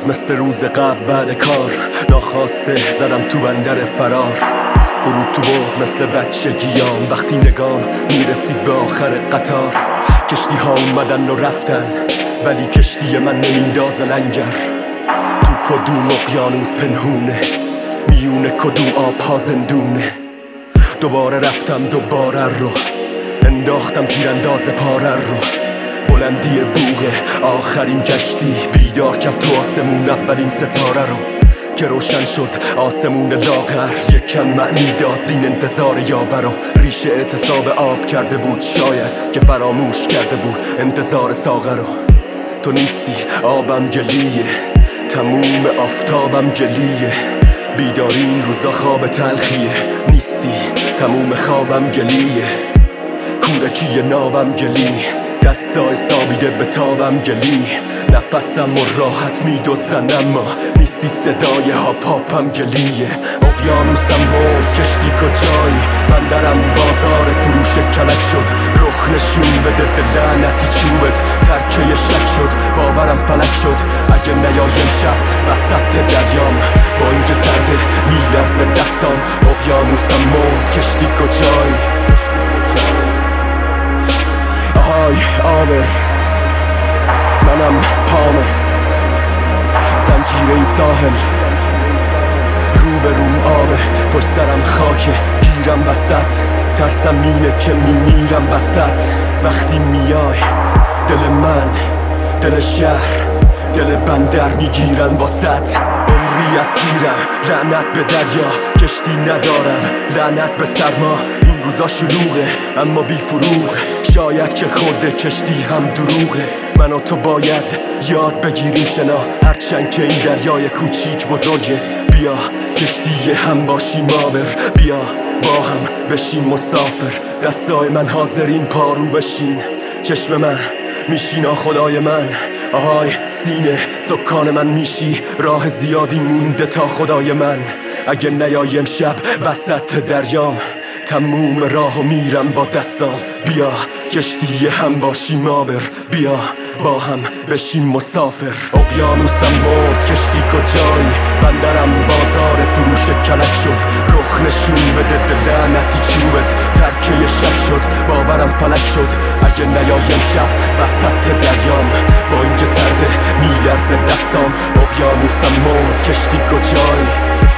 باز مثل روز قبل بعد کار ناخواسته زدم تو بندر فرار. غروب تو بغض مثل بچگیام وقتی نگام میرسید به آخر قطار. کشتی ها اومدن و رفتن ولی کشتی من نمیندازه لنگر. تو کدوم اقیانوس پنهونه میونه کدوم آب ها زندونه. دوباره رفتم دوباره رو انداختم زیر انداز پاره رو. بلندی بوغ آخرین کشتی بیدار کرد تو آسمون اولین ستاره رو که روشن شد آسمون لاغر. یکم معنی داد این انتظار یاور رو. ریشه اعتصاب آب کرده بود شاید که فراموش کرده بود انتظار ساغر رو. تو نیستی آبم گلیه تموم آفتابم گلیه. بیداری این روزا خواب تلخیه نیستی تموم خوابم گلیه. کودکی نابم گلی دستای سابیده به تابم گلی. نفسم و راحت میدزدن اما نیستی صدای هاپاپم گلیه. اقیانوسم مرد کشتی کجایی بندرم بازار فروش کلک شد. رخ نشون بده لعنتی چوبت ترکه شک شد باورم فلک شد. اگه نیایم شب وسط دریام با اینکه سرده میلرزه دستام. اقیانوسم مرد کشتی کجایی آهای آبر منم پامه زنجیر این ساحل روبروم آبه پشت سرم خاکه گیرم وسط ترسم اینه که میمیرم وسط. وقتی میای دل من دل شهر دل بندر میگیرن واسط. عمری اسیرم لعنت به دریا کشتی ندارم لعنت به سرما. این روزا شلوغه اما بی فروغ شاید که خود کشتی هم دروغه. من و تو باید یاد بگیریم شنا هرچند که این دریای کوچیک بزرگه. بیا کشتی هم باشیم آبر بیا با هم بشیم مسافر. دستای من حاضرین پارو بشین چشم من میشی خدای من. آهای سینه سکان من میشی راه زیادی مونده تا خدای من. اگه نیایم شب وسط دریام تموم راهو میرم با دستام. بیا کشتی هم باشیم آبر بیا با هم بشیم مسافر. اقیانوسم مرد کشتی کجایی بندرم بازار فروش کلک شد. رخ نشون بده لعنتی چوبت ترکه شک شد باورم فلک شد. اگه نیایم شب وسط دریام با اینکه سرده میلرزه دستام. اقیانوسم مرد کشتی کجایی